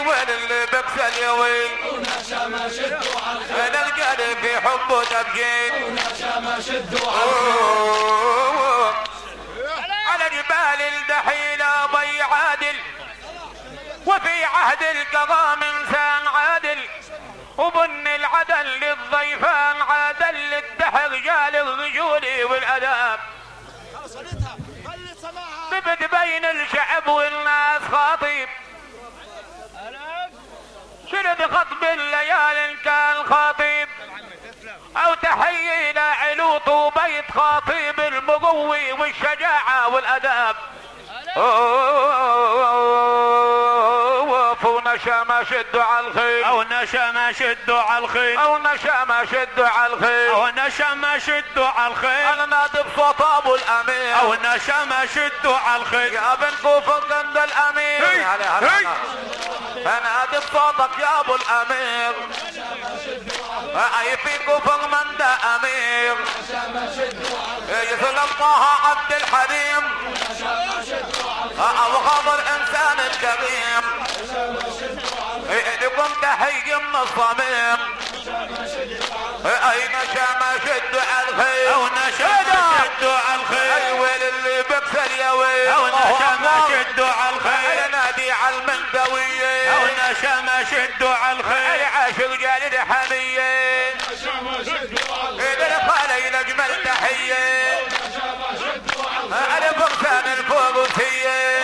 وين اللي بكسل يا ويل ونشامة شدوا على الخيل انا القلب في حبه تبكي ونشامة شدوا على الخيل على جبال الدحيلة ضي عادل وفي عهد القضاء انسان عادل وبن العدل للضيفان عادل للدحر رجال الرجول والاداب ثبت بين الشعب والناس خاطب شرد خطب الليالي كان خاطب او تحيي الى علوط وبيت خاطب المقوي والشجاعة والاداب ونشامة شدوا على الخيل او نشامة شدوا على الخيل او نشامة شدوا على الخيل او نشامة شدوا على الخيل انا نادي بصوت ابو الامير او نشامة شدوا على الخيل يا بن كوفر عند الامير انا نادي بصوتك يا ابو الامير اي في كوفر من ده امير يسلم طه عبد الحليم او خاطر انسان الكريم لكم تحية من الصميم اي نشامة شدوا على الخيل او نشامة شدوا على الخيل اي ويل اللي بكسل يا ويل او نشامة شدوا على الخيل نادي على المندوية او نشامة شدوا على الخيل اي عاشق جالد حمية للخالي الاجمل تحية انا فرسان الفروسية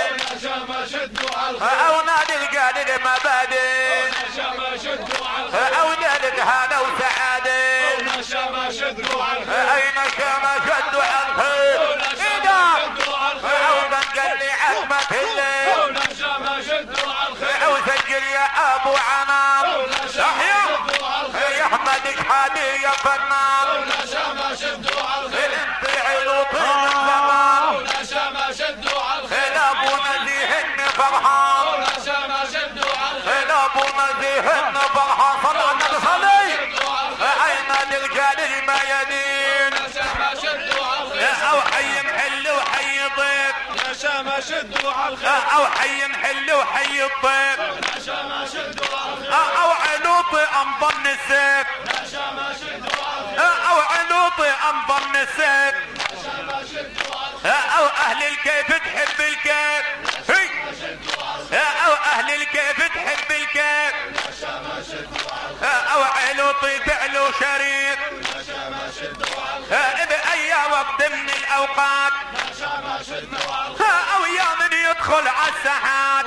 او نادي الجالد مبادئ او نادي هنا وسعادة اي نشامة شدوا على الخيل او من قال لي عزمة الليل او سجل يا ابو عنان يا احمد شحادي يا فنان انت علوطي من زمان ابو نزيه اني فرحان ابو نزيه اني فرحان صلى على النبي صلي اين رجال الميادين او حي محل وحي ضيف او حي محل وحي الضيف او علوطي انضم السيف او علوطي انضم السيف او اهل الكيف تحب الكيف او اهل الكيف تحب الكيف او علوطي فعله شريف باي وقت من الاوقات او يوم يدخل عالساحات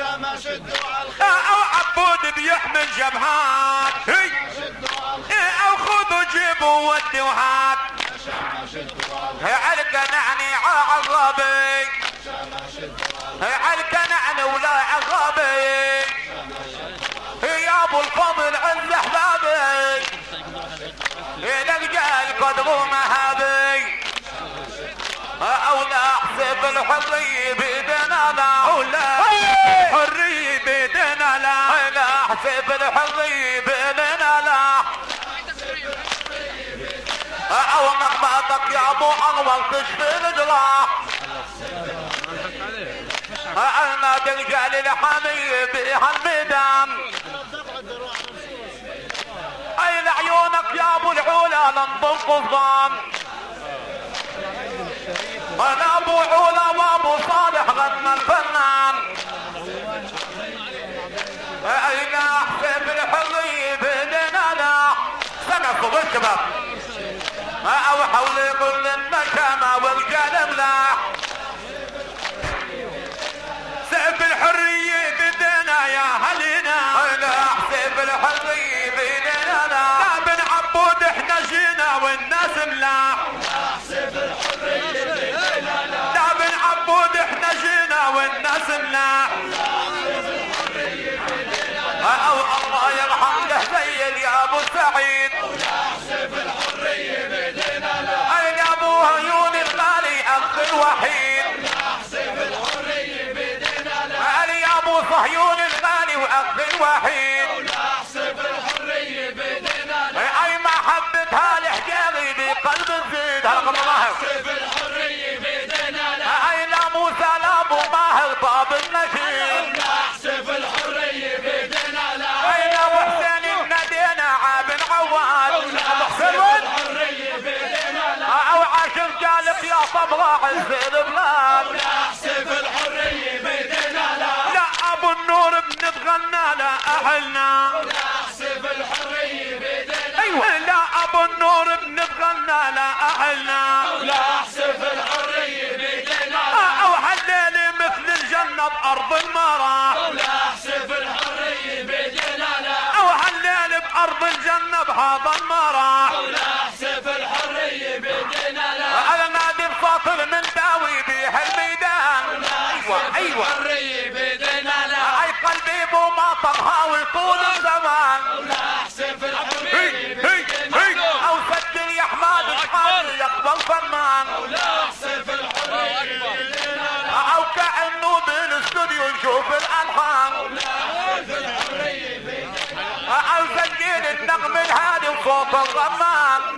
او عبود بيحمل جبهات او خذوا جيبوا ودوا هات عالكنعني عالغابي عالكنعني ولا عالغابي يا ابو الفضل عز احبابي الرجال قدروا مهابي او لا احسب الحرية بيدنا لا حرية بيدنا لا احسب الحرية بيدنا لا او نغماتك يا ابو انور تشفي الجراح انا برجال الحمية بهالميدان اي لعيونك يا ابو العلا لنضم قصدان انا ابو علا وابو صالح غنى الفنان اين احسب الحرية بيدنا لا سقفوا بالشباب او حول كل النشامة والرجال ملاح سيف الحرية بيدنا يا هلينا اين احسب الحرية بيدنا لا بن عبود احنا جينا والناس ملاح لا بن عبود احنا جينا والناس ملاح او الله يرحم دهليل يا ابو سعيد اين ابو عيون الغالي اخ الوحيد علي ابو صهيون الغالي واخ الوحيد اي محبتها الحجاري بقلب الزيد هلا الله اي لا موسى لا ابو ماهر طاب النشيد عز البلاد ونحسب الحرية بيدنا لا ابو النور بنتغنى لا اهلنا ونحسب الحرية بيدنا ايوه لا ابو النور بنتغنى لا اهلنا ونحسب الحرية بيدنا او هالليلة مثل الجنة بارض المرح ونحسب الحرية بيدنا او هالليلة بارض الجنة بهذا المرح ونحسب الحرية بيدنا على نادي الفاطر من داوي بيه الميدان ايوه الحرية بيدنا اي قلبي بو ما طبها طول الزمان ونحسب هي الحرية هي هي او سجل يا حماد الحال يقبل فنان ونحسب الحرية بيدنا او كأنه بالاستوديو نشوف الالحان ونحسب الحرية بيدنا او سجل النغم الهادي وصوت الغمام